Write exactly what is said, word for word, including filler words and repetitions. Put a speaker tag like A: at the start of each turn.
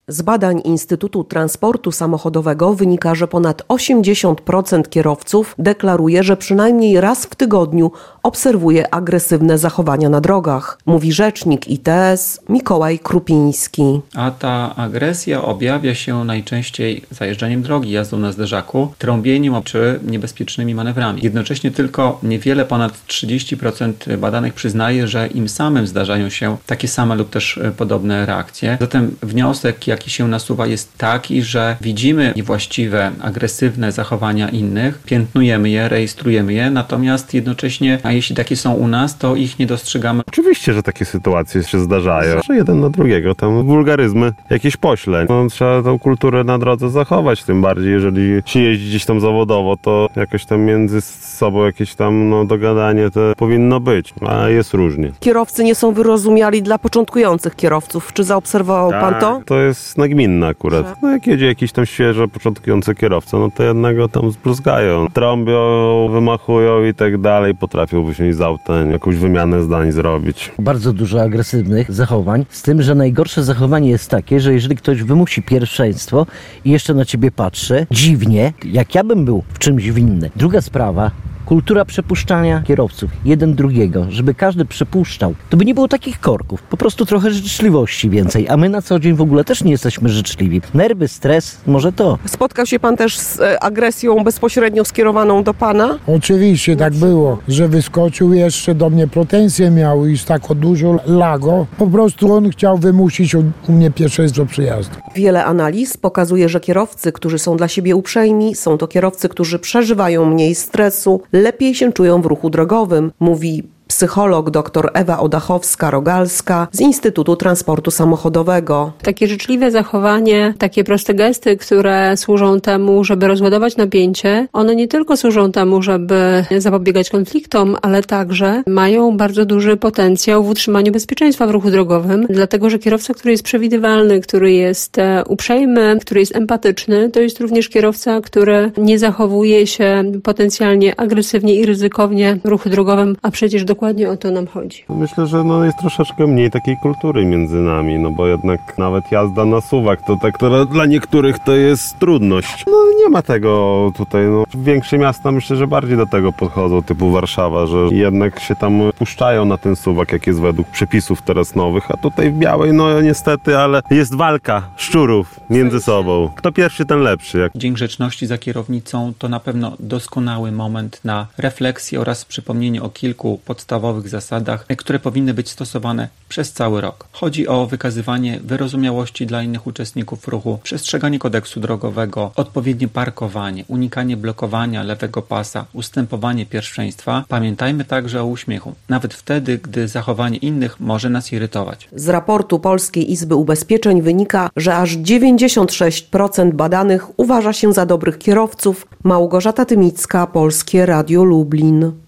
A: Z badań Instytutu Transportu Samochodowego wynika, że ponad osiemdziesiąt procent kierowców deklaruje, że przynajmniej raz w tygodniu obserwuje agresywne zachowania na drogach, mówi rzecznik I T S Mikołaj Krupiński.
B: A ta agresja objawia się najczęściej zajeżdżaniem drogi, jazdą na zderzaku, trąbieniem czy niebezpiecznymi manewrami. Jednocześnie tylko niewiele ponad trzydzieści procent badanych przyznaje, że im samym zdarzają się takie same lub też podobne reakcje. Zatem wniosek, jaki się nasuwa, jest taki, że widzimy niewłaściwe, agresywne zachowania innych, piętnujemy je, rejestrujemy je, natomiast jednocześnie, a jeśli takie są u nas, to ich nie dostrzegamy.
C: Oczywiście, że takie sytuacje się zdarzają, że jeden na drugiego tam wulgaryzmy jakieś pośle. No, trzeba tą kulturę na drodze zachować, tym bardziej jeżeli się jeździ gdzieś tam zawodowo, to jakoś tam między sobą jakieś tam no, dogadanie to powinno być, a jest różnie.
A: Kierowcy nie są wyrozumiali dla początkujących kierowców. Czy zaobserwował
C: tak,
A: pan to?
C: To jest nagminne akurat. No, jak jedzie jakiś tam świeżo początkujący kierowca, no to jednego tam zbruzgają. Trąbią, wymachują i tak dalej. Potrafią wysiąść z auta, jakąś wymianę zdań zrobić.
D: Bardzo dużo agresywnych zachowań, z tym, że najgorsze zachowanie jest takie, że jeżeli ktoś wymusi pierwszeństwo i jeszcze na ciebie patrzy, dziwnie, jak ja bym był w czymś winny. Druga sprawa, kultura przepuszczania kierowców, jeden drugiego, żeby każdy przepuszczał, to by nie było takich korków. Po prostu trochę życzliwości więcej, a my na co dzień w ogóle też nie jesteśmy życzliwi. Nerwy, stres, może to.
A: Spotkał się pan też z agresją bezpośrednio skierowaną do pana?
E: Oczywiście tak było, że wyskoczył jeszcze do mnie pretensje miał i z taką dużo lago. Po prostu on chciał wymusić u mnie pierwszeństwo przyjazdu.
A: Wiele analiz pokazuje, że kierowcy, którzy są dla siebie uprzejmi, są to kierowcy, którzy przeżywają mniej stresu, lepiej się czują w ruchu drogowym, mówi psycholog dr Ewa Odachowska-Rogalska z Instytutu Transportu Samochodowego.
F: Takie życzliwe zachowanie, takie proste gesty, które służą temu, żeby rozładować napięcie, one nie tylko służą temu, żeby zapobiegać konfliktom, ale także mają bardzo duży potencjał w utrzymaniu bezpieczeństwa w ruchu drogowym, dlatego że kierowca, który jest przewidywalny, który jest uprzejmy, który jest empatyczny, to jest również kierowca, który nie zachowuje się potencjalnie agresywnie i ryzykownie w ruchu drogowym, a przecież do Dokładnie o to nam chodzi.
C: Myślę, że no jest troszeczkę mniej takiej kultury między nami, no bo jednak nawet jazda na suwak to tak to dla niektórych to jest trudność. No nie ma tego tutaj, no większe miasta myślę, że bardziej do tego podchodzą, typu Warszawa, że jednak się tam puszczają na ten suwak, jak jest według przepisów teraz nowych, a tutaj w Białej, no niestety, ale jest walka szczurów między sobą. Kto pierwszy, ten lepszy. Jak...
B: Dzień Grzeczności za kierownicą to na pewno doskonały moment na refleksję oraz przypomnienie o kilku podstawowych podstawowych zasadach, które powinny być stosowane przez cały rok. Chodzi o wykazywanie wyrozumiałości dla innych uczestników ruchu, przestrzeganie kodeksu drogowego, odpowiednie parkowanie, unikanie blokowania lewego pasa, ustępowanie pierwszeństwa. Pamiętajmy także o uśmiechu, nawet wtedy, gdy zachowanie innych może nas irytować.
A: Z raportu Polskiej Izby Ubezpieczeń wynika, że aż dziewięćdziesiąt sześć procent badanych uważa się za dobrych kierowców. Małgorzata Tymicka, Polskie Radio Lublin.